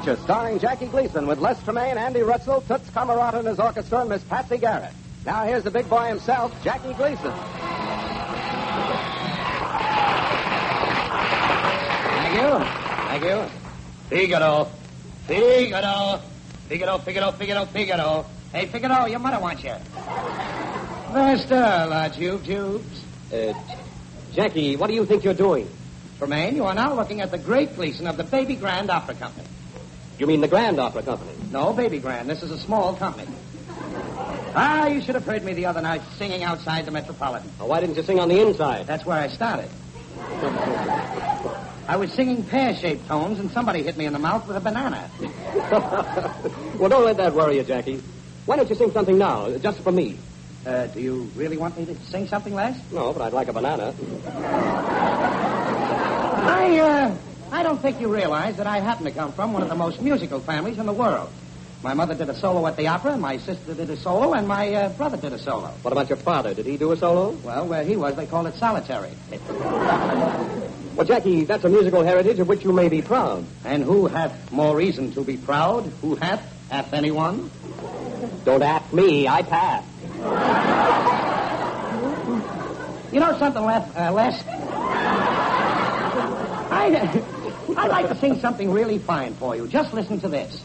Picture, starring Jackie Gleason with Les Tremaine, Andy Rutzel, Toots Camarata and his orchestra, and Miss Patsy Garrett. Now here's the big boy himself, Jackie Gleason. Thank you. Figaro. Figaro. Figaro, Figaro, Figaro, Figaro. Hey, Figaro, your mother wants you. Faster, la tubes. Jackie, what do you think you're doing? Tremaine, you are now looking at the Great Gleason of the Baby Grand Opera Company. You mean the Grand Opera Company? No, Baby Grand. This is a small company. You should have heard me the other night singing outside the Metropolitan. Well, why didn't you sing on the inside? That's where I started. I was singing pear-shaped tones, and somebody hit me in the mouth with a banana. Well, don't let that worry you, Jackie. Why don't you sing something now, just for me? Do you really want me to sing something, Les? No, but I'd like a banana. I don't think you realize that I happen to come from one of the most musical families in the world. My mother did a solo at the opera, my sister did a solo, and my brother did a solo. What about your father? Did he do a solo? Well, where he was, they called it solitary. Well, Jackie, that's a musical heritage of which you may be proud. And who hath more reason to be proud? Who hath? Hath anyone? Don't ask me. I pass. You know something, Les? I'd like to sing something really fine for you. Just listen to this.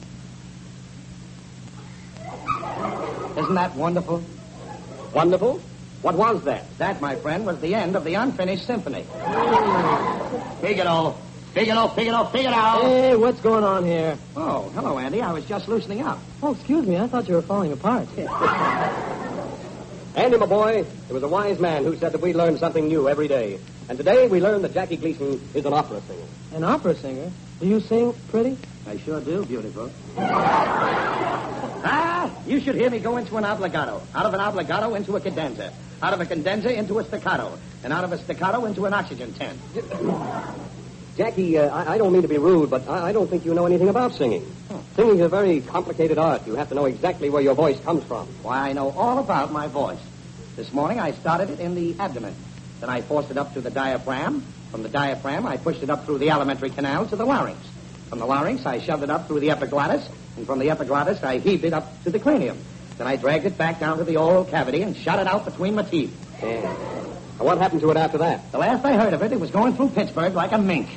Isn't that wonderful? Wonderful? What was that? That, my friend, was the end of the unfinished symphony. Figaro. Figaro, Figaro, Figaro. Hey, what's going on here? Oh, hello, Andy. I was just loosening up. Oh, excuse me. I thought you were falling apart. Andy, my boy, there was a wise man who said that we learn something new every day. And today we learned that Jackie Gleason is an opera singer. An opera singer? Do you sing pretty? I sure do, beautiful. You should hear me go into an obligato. Out of an obligato into a cadenza. Out of a cadenza into a staccato. And out of a staccato into an oxygen tent. Jackie, I don't mean to be rude, but I don't think you know anything about singing. Singing is a very complicated art. You have to know exactly where your voice comes from. Why, I know all about my voice. This morning I started it in the abdomen. Then I forced it up to the diaphragm. From the diaphragm, I pushed it up through the alimentary canal to the larynx. From the larynx, I shoved it up through the epiglottis. And from the epiglottis, I heaved it up to the cranium. Then I dragged it back down to the oral cavity and shot it out between my teeth. Yeah. And what happened to it after that? The last I heard of it, it was going through Pittsburgh like a mink.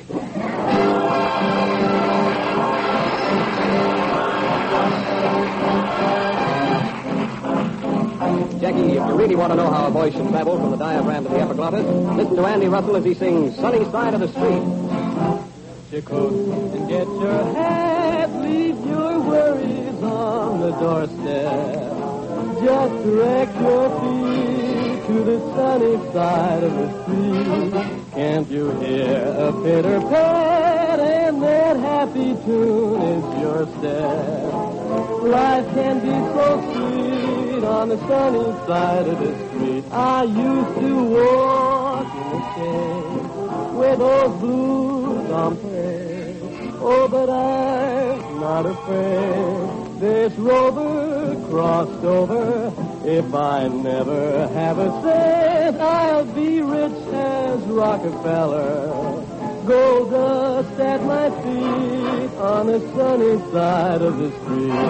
Jackie, if you really want to know how a voice should travel from the diaphragm to the epiglottis, listen to Andy Russell as he sings Sunny Side of the Street. Your coat and get your hat, leave your worries on the doorstep. Just direct your feet to the sunny side of the street. Can't you hear a pitter-pat, and that happy tune is your step. Life can be so sweet on the sunny side of the street. I used to walk in the shade with those blues on parade. Oh, but I'm not afraid. This rover crossed over. If I never have a cent, I'll be rich as Rockefeller. Gold dust at my feet on the sunny side of the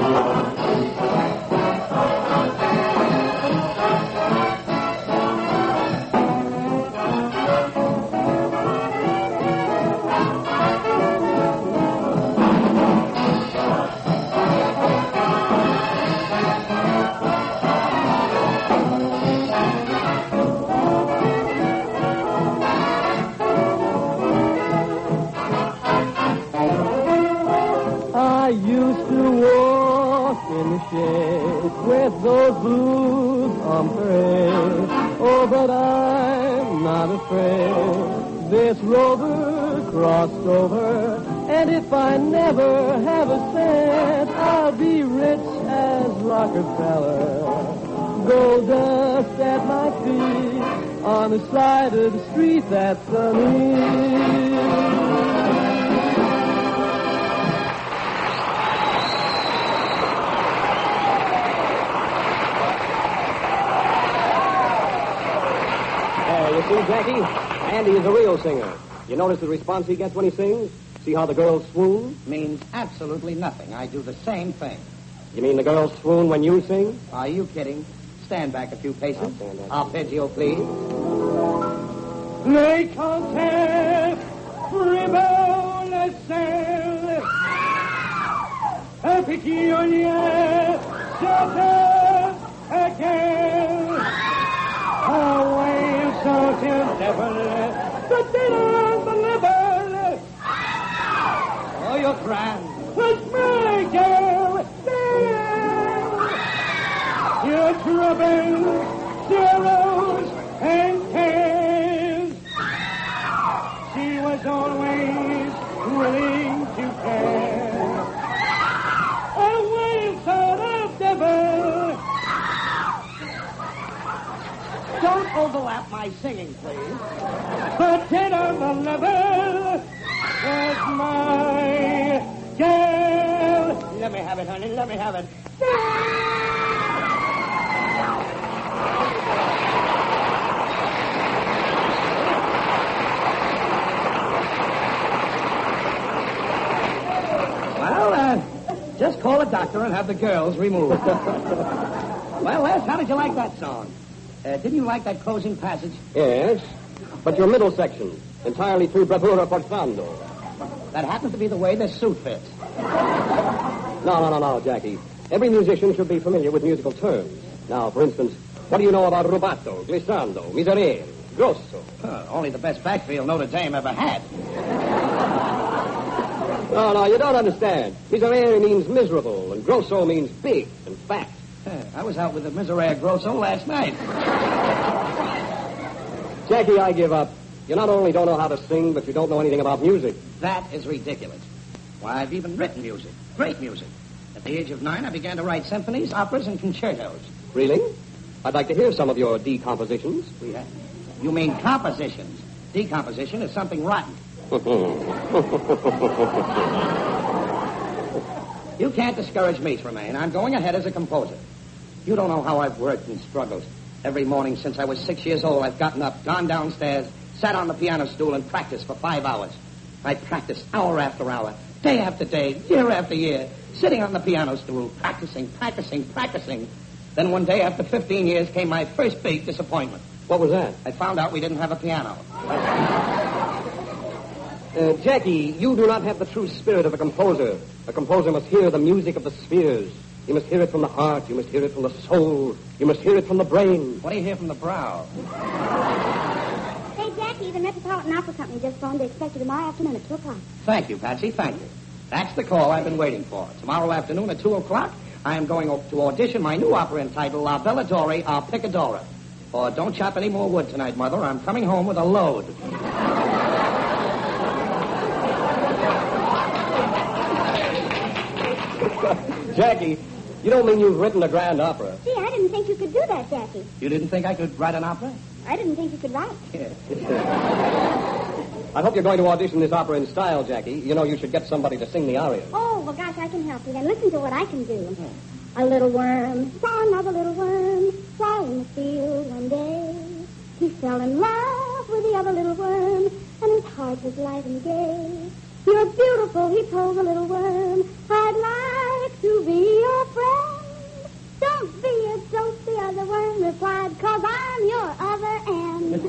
I used to walk in the shade with those blues on parade. Oh, but I'm not afraid. This rover crossed over, and if I never have a cent, I'll be rich as Rockefeller. Gold dust at my feet on the side of the street that's sunny. You see, Jackie, Andy is a real singer. You notice the response he gets when he sings? See how the girls swoon? Means absolutely nothing. I do the same thing. You mean the girls swoon when you sing? Are you kidding? Stand back a few paces. I'll stand back. Arpeggio, please. Les cantaires, frivole le sel, un pétillonnier, château, à quel, away so till devil, the dinner of the level. Oh, you're grand. Let's make it there. Your troubles, sorrows, and cares. She was always willing to care. A wild sort of devil. Don't overlap my singing, please. But dead on the level was my girl. Let me have it, honey. Let me have it. Well, just call a doctor and have the girls removed. Well, Les, how did you like that song? Didn't you like that closing passage? Yes. But your middle section, entirely too bravura forzando. That happens to be the way this suit fits. No, Jackie. Every musician should be familiar with musical terms. Now, for instance, what do you know about rubato, glissando, miserere, grosso? Only the best backfield Notre Dame ever had. No, you don't understand. Miserere means miserable, and grosso means big and fat. I was out with the Miserere Grosso last night. Jackie, I give up. You not only don't know how to sing, but you don't know anything about music. That is ridiculous. Why, I've even written music. Great music. At the age of 9, I began to write symphonies, operas, and concertos. Really? I'd like to hear some of your decompositions. You mean compositions. Decomposition is something rotten. You can't discourage me, Tremaine. I'm going ahead as a composer. You don't know how I've worked and struggled. Every morning since I was 6 years old, I've gotten up, gone downstairs, sat on the piano stool, and practiced for 5 hours. I practiced hour after hour, day after day, year after year, sitting on the piano stool, practicing. Then one day, after 15 years, came my first big disappointment. What was that? I found out we didn't have a piano. Jackie, you do not have the true spirit of a composer. A composer must hear the music of the spheres. You must hear it from the heart. You must hear it from the soul. You must hear it from the brain. What do you hear from the brow? Hey, Jackie, the Metropolitan Opera Company just phoned. They expect you tomorrow afternoon at 2 o'clock. Thank you, Patsy. Thank you. That's the call I've been waiting for. Tomorrow afternoon at 2 o'clock, I am going to audition my new opera entitled La Belladonna a Picadora. Or don't chop any more wood tonight, Mother. I'm coming home with a load. Jackie, you don't mean you've written a grand opera. Gee, I didn't think you could do that, Jackie. You didn't think I could write an opera? I didn't think you could write. I hope you're going to audition this opera in style, Jackie. You know, you should get somebody to sing the aria. Oh, well, gosh, I can help you. Then listen to what I can do. A little worm saw another little worm fly in the field one day. He fell in love with the other little worm, and his heart was light and gay. You're beautiful, he told the little worm. I'd like to be your friend. Don't be a dope, the other worm replied, 'cause I'm your other end.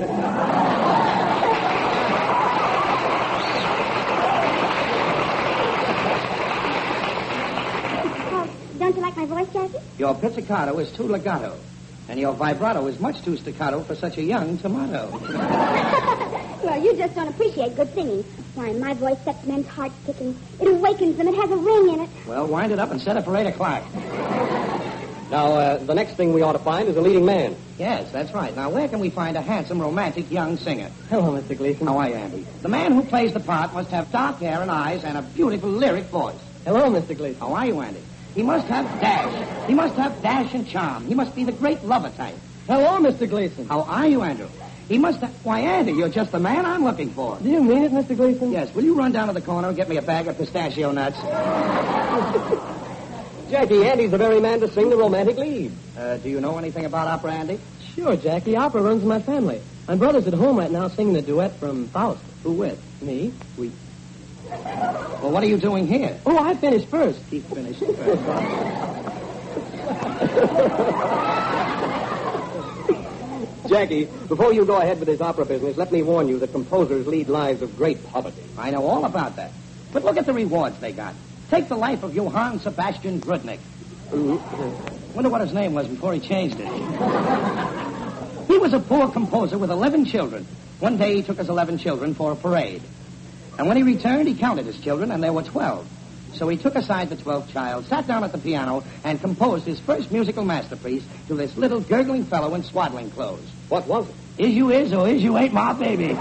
Don't you like my voice, Jackie? Your pizzicato is too legato, and your vibrato is much too staccato for such a young tomato. Well, you just don't appreciate good singing. Why, my voice sets men's hearts ticking. It awakens them. It has a ring in it. Well, wind it up and set it for 8 o'clock. Now, the next thing we ought to find is a leading man. Yes, that's right. Now, where can we find a handsome, romantic young singer? Hello, Mr. Gleason. How are you, Andy? The man who plays the part must have dark hair and eyes and a beautiful lyric voice. Hello, Mr. Gleason. How are you, Andy? He must have dash. He must have dash and charm. He must be the great lover type. Hello, Mr. Gleason. How are you, Andrew? He must have... Why, Andy, you're just the man I'm looking for. Do you mean it, Mr. Gleason? Yes. Will you run down to the corner and get me a bag of pistachio nuts? Jackie, Andy's the very man to sing the romantic lead. Do you know anything about opera, Andy? Sure, Jackie. Opera runs in my family. My brother's at home right now singing a duet from Faust. Who with? Me. Well, what are you doing here? Oh, I finished first. He finished first. Jackie, before you go ahead with this opera business, let me warn you that composers lead lives of great poverty. I know all about that. But look at the rewards they got. Take the life of Johann Sebastian Grudnik. Wonder what his name was before he changed it. He was a poor composer with 11 children. One day he took his 11 children for a parade. And when he returned, he counted his children, and there were 12. So he took aside the 12th child, sat down at the piano, and composed his first musical masterpiece to this little gurgling fellow in swaddling clothes. What was it? Is you is or is you ain't my baby.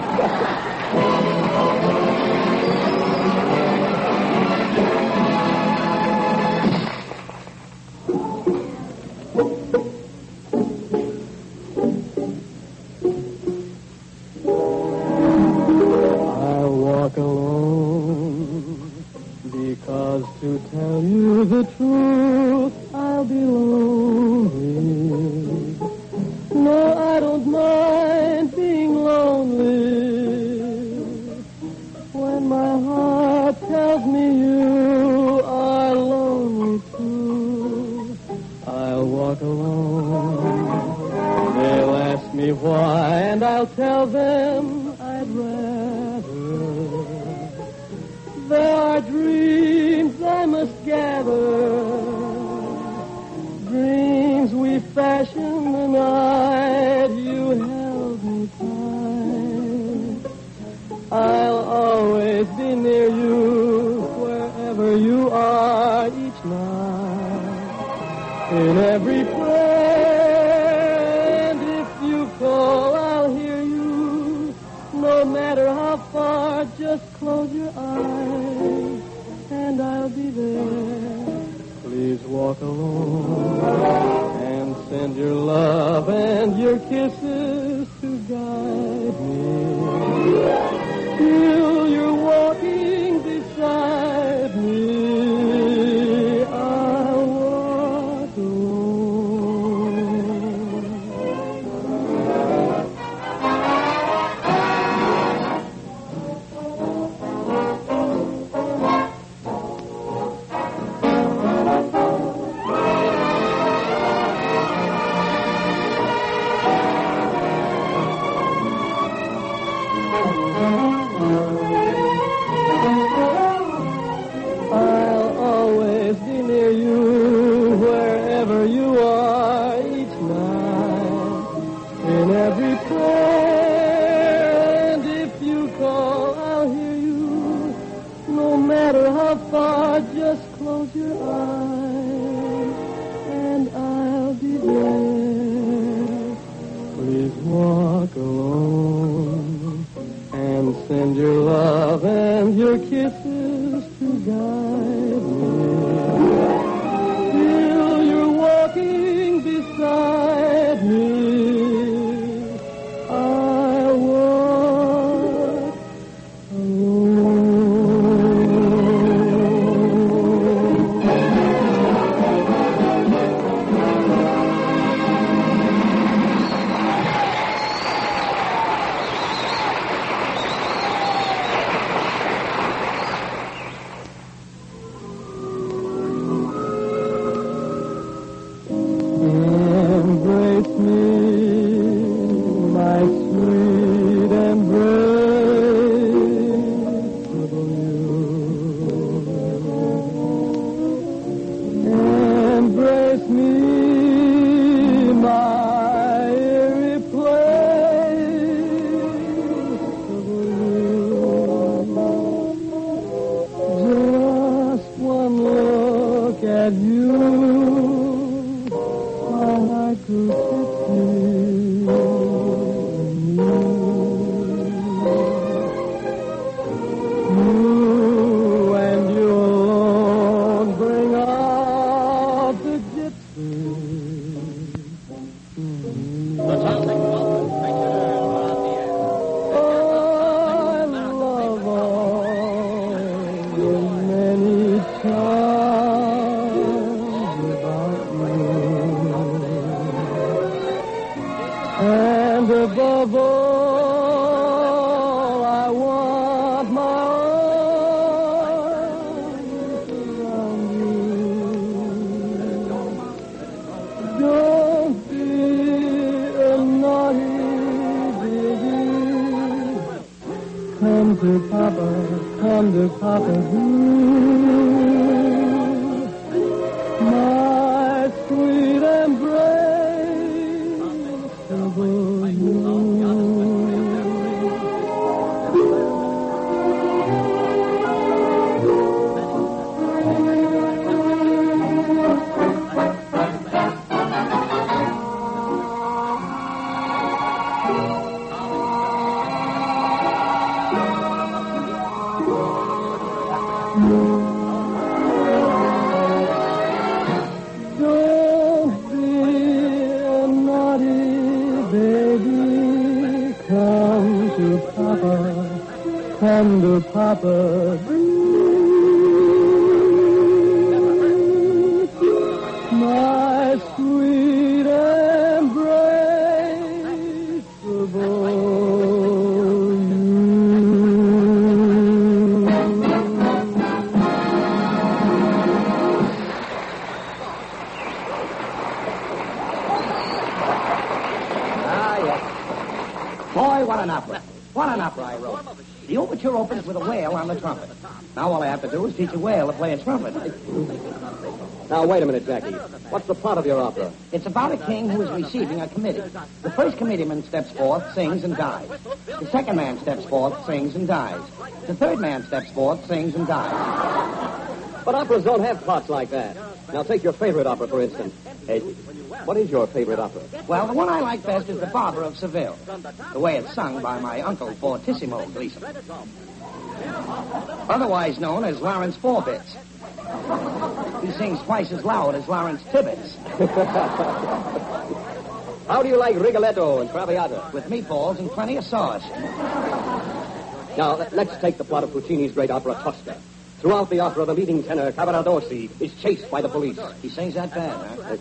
I'll walk alone because to tell you the truth, I'll be lonely. No, I don't mind being lonely when my heart tells me you are lonely too. I'll walk alone. They'll ask me why, and I'll tell them I'd rather. There are dreams I must gather, dreams we fashioned the night you held me tight. I'll always be near you wherever you are each night. In every prayer, and if you call, I'll hear you. No matter how far, just close your eyes, and I'll be there. Please walk alone and send your love and your kisses to guide me. Till you're walking beside me, I'll walk alone. I'll always be near you wherever you are each night. In every prayer, and if you call, I'll hear you. No matter how far, just close your eyes, and I'll be there. Please walk alone and send your love and your kisses to guide me. Till you're walking beside me, I'll walk alone. Embrace me, my sweet embraceable you. Embrace me, my irreplaceable you. Just one look at you, my heart grew tipsy. You and you alone bring out the gypsy. I love all the many charms about you. And above all, I want my come to Papa Blue, my sweet embraceable you. Don't be a naughty baby. Come to Papa. Come to Papa. My sweet embraceable you. Ah, yes. Boy, what an opera. What an opera I wrote. The overture opens with a whale on the trumpet. Now all I have to do is teach a whale to play a trumpet. Now, wait a minute, Jackie. What's the plot of your opera? It's about a king who is receiving a committee. The first committeeman steps forth, sings, and dies. The second man steps forth, sings, and dies. The third man steps forth, sings, and dies. But operas don't have plots like that. Now, take your favorite opera, for instance. Hey, what is your favorite opera? Well, the one I like best is The Barber of Seville, the way it's sung by my uncle, Fortissimo Gleason, otherwise known as Lawrence Forbits. He sings twice as loud as Lawrence Tibbets. How do you like Rigoletto and Traviata? With meatballs and plenty of sauce. Now, let's take the plot of Puccini's great opera, Tosca. Throughout the opera, the leading tenor, Cavaradossi, is chased by the police. He sings that bad, huh?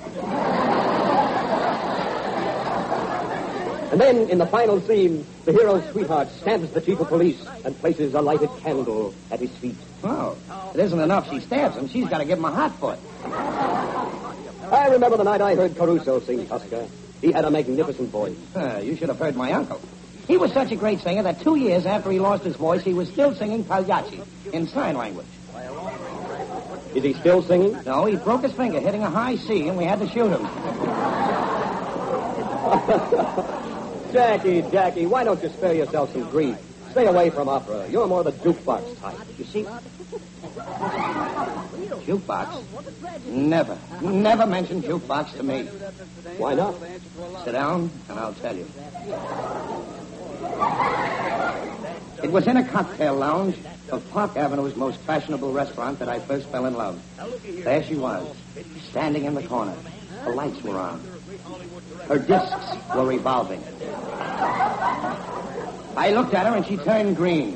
And then, in the final scene, the hero's sweetheart stabs the chief of police and places a lighted candle at his feet. Oh, it isn't enough she stabs him. She's got to give him a hot foot. I remember the night I heard Caruso sing Tosca. He had a magnificent voice. You should have heard my uncle. He was such a great singer that 2 years after he lost his voice, he was still singing Pagliacci in sign language. Is he still singing? No, he broke his finger hitting a high C, and we had to shoot him. Jackie, why don't you spare yourself some grief? Stay away from opera. You're more the jukebox type. You see? Jukebox? Never mention jukebox to me. Why not? Sit down, and I'll tell you. It was in a cocktail lounge of Park Avenue's most fashionable restaurant that I first fell in love. There she was, standing in the corner. The lights were on. Her discs were revolving. I looked at her, and she turned green.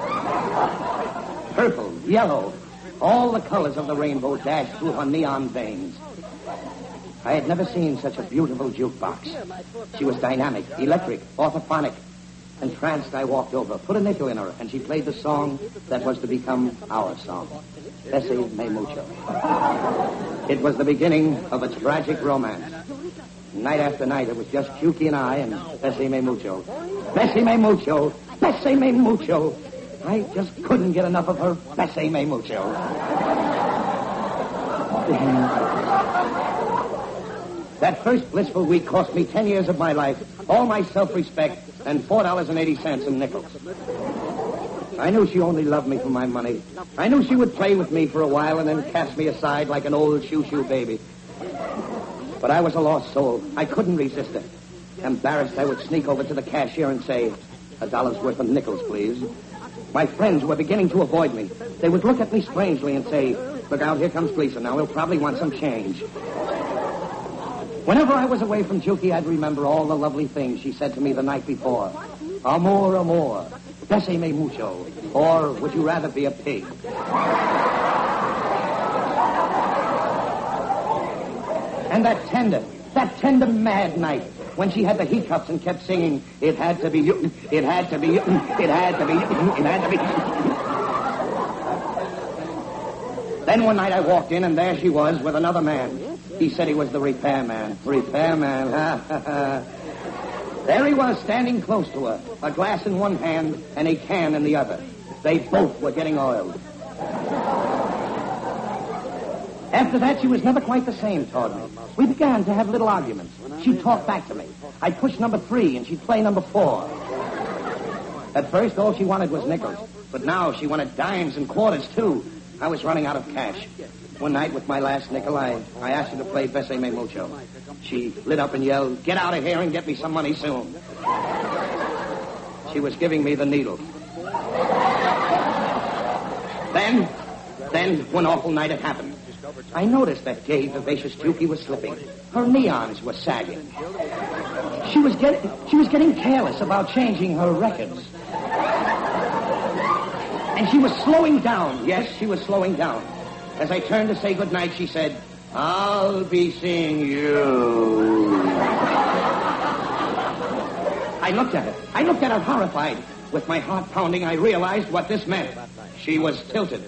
Purple, yellow, all the colors of the rainbow dashed through her neon veins. I had never seen such a beautiful jukebox. She was dynamic, electric, orthophonic. Entranced, I walked over, put a nickel in her, and she played the song that was to become our song, Bessie Me Mucho. It was the beginning of a tragic romance. Night after night, it was just Chucky and I and Bessie Me Mucho. Bessie Me Mucho, Bessie Me Mucho. I just couldn't get enough of her Bessie Me Mucho. That first blissful week cost me 10 years of my life, all my self-respect, and $4.80 in nickels. I knew she only loved me for my money. I knew she would play with me for a while and then cast me aside like an old shoo-shoo baby. But I was a lost soul. I couldn't resist her. Embarrassed, I would sneak over to the cashier and say, $1 worth of nickels, please. My friends were beginning to avoid me. They would look at me strangely and say, look out, here comes Gleason. Now, he'll probably want some change. Whenever I was away from Juki, I'd remember all the lovely things she said to me the night before. Amor, amor, Bessie Me Mucho, or would you rather be a pig? And that tender mad night when she had the hiccups and kept singing, it had to be you, it had to be you, it had to be you, it had to be. Then one night I walked in and there she was with another man. He said he was the repairman. Repairman, ha. There he was, standing close to her, a glass in one hand and a can in the other. They both were getting oiled. After that, she was never quite the same toward me. We began to have little arguments. She'd talk back to me. I'd push number 3, and she'd play number 4. At first, all she wanted was nickels. But now she wanted dimes and quarters, too. I was running out of cash. One night, with my last nickel, I asked her to play Besame Mucho. She lit up and yelled, "Get out of here and get me some money soon." She was giving me the needle. Then, one awful night it happened. I noticed that gay, vivacious Juki was slipping. Her neons were sagging. She was getting careless about changing her records. And she was slowing down. Yes, she was slowing down. As I turned to say goodnight, she said, "I'll be seeing you." I looked at her horrified. With my heart pounding, I realized what this meant. She was tilted.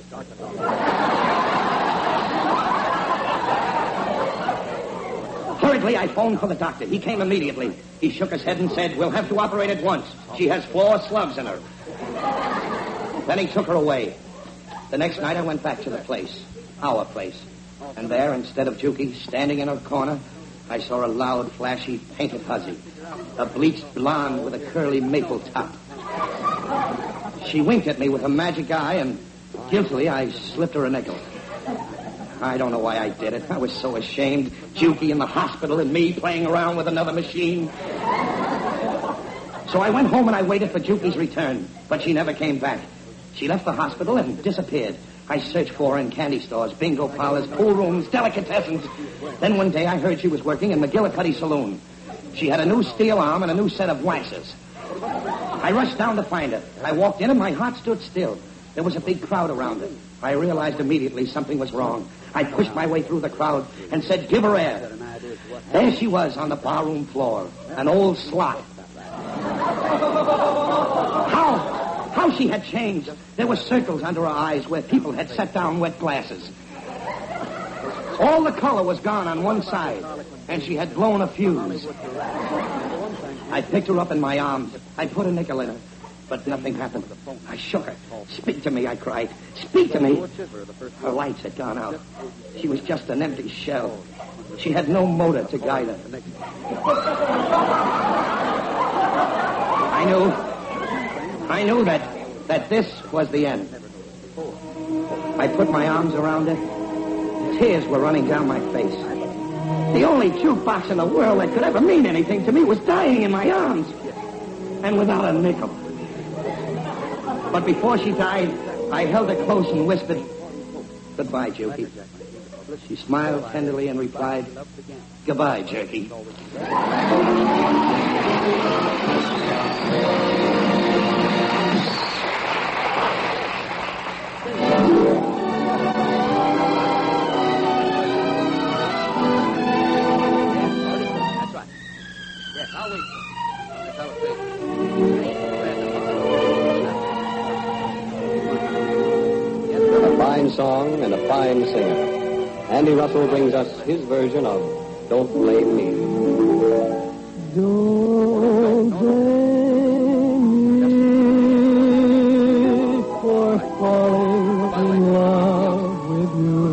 Hurriedly, I phoned for the doctor. He came immediately. He shook his head and said, "We'll have to operate at once. She has 4 slugs in her." Then he took her away. The next night, I went back to the place, our place. And there, instead of Juki standing in her corner, I saw a loud, flashy, painted hussy, a bleached blonde with a curly maple top. She winked at me with a magic eye, and guiltily, I slipped her a nickel. I don't know why I did it. I was so ashamed. Juki in the hospital and me playing around with another machine. So I went home and I waited for Juki's return, but she never came back. She left the hospital and disappeared. I searched for her in candy stores, bingo parlors, pool rooms, delicatessens. Then one day I heard she was working in McGillicuddy Saloon. She had a new steel arm and a new set of waxes. I rushed down to find her. I walked in and my heart stood still. There was a big crowd around her. I realized immediately something was wrong. I pushed my way through the crowd and said, "Give her air." There she was on the barroom floor, an old slut. How she had changed. There were circles under her eyes where people had set down wet glasses. All the color was gone on one side, and she had blown a fuse. I picked her up in my arms. I put a nickel in her, but nothing happened. I shook her. "Speak to me," I cried. "Speak to me." Her lights had gone out. She was just an empty shell. She had no motor to guide her. I knew that this was the end. I put my arms around her. Tears were running down my face. The only jukebox in the world that could ever mean anything to me was dying in my arms. And without a nickel. But before she died, I held her close and whispered, "Goodbye, Juki." She smiled tenderly and replied, "Goodbye, Jerky." A fine song and a fine singer. Andy Russell brings us his version of "Don't Blame Me." Don't blame me for falling in love with you.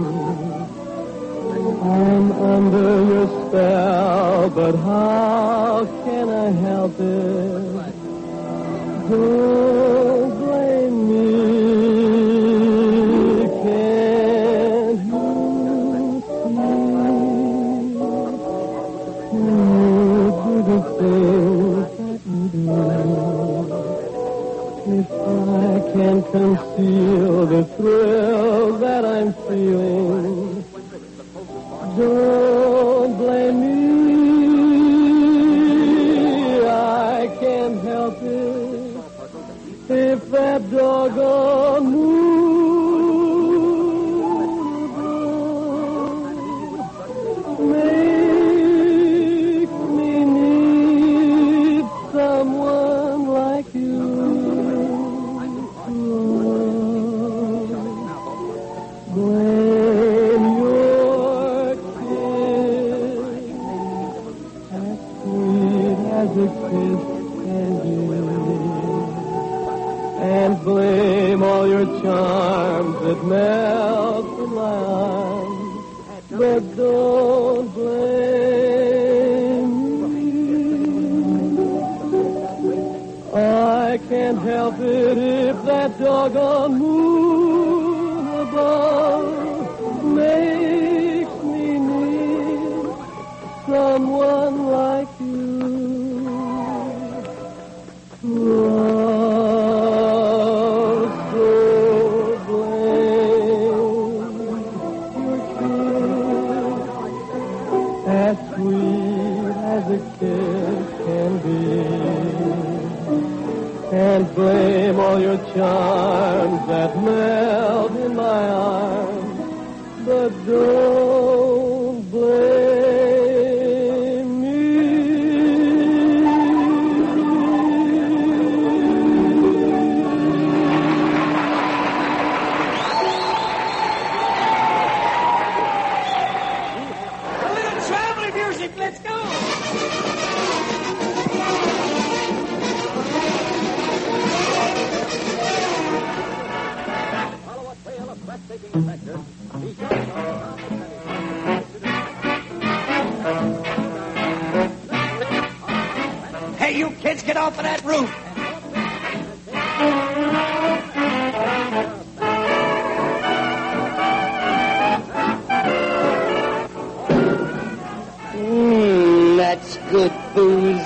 I'm under your spell, but how can I help it? Don't blame me. Can't you see the things that you do? If I can conceal the thrill that I'm feeling, don't blame me. I can't help it. If that doggone moon makes me need someone like you. Blame your kiss, as sweet as a kiss can be, and blame charms that melt in my arms, but don't blame me. I can't help it if that doggone moon above makes me need someone like you. And blame all your charms that melt in my arms, but don't blame me. A little traveling music, let's go! Breathtaking adventure. Be sure to Hey, you kids, get off of that roof! That's good booze.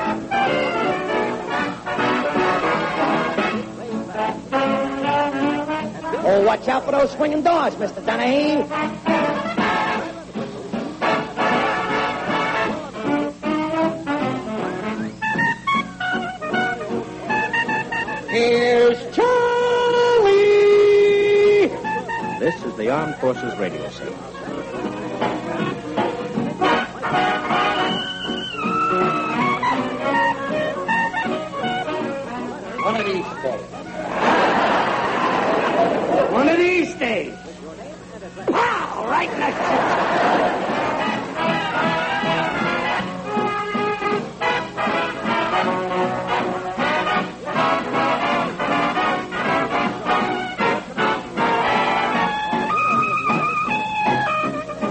Oh, watch out for those swinging doors, Mr. Donahue. Here's Charlie! This is the Armed Forces Radio Service. One of these days. One of these days. Pow! Right in the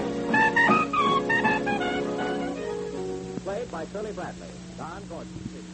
Played by Shirley Bradley. Don Gordon.